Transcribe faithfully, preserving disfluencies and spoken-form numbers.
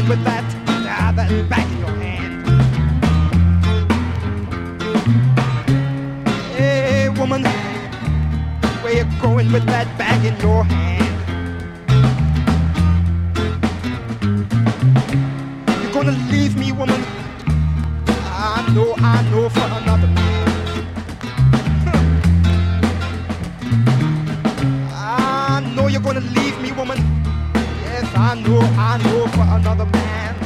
going with that, ah, that bag in your hand? Hey, woman, where you going with that bag in your hand? You're gonna leave me, woman? I know, I know, for another man. I know you're gonna leave me, woman. Yes, I know, I know, for another man.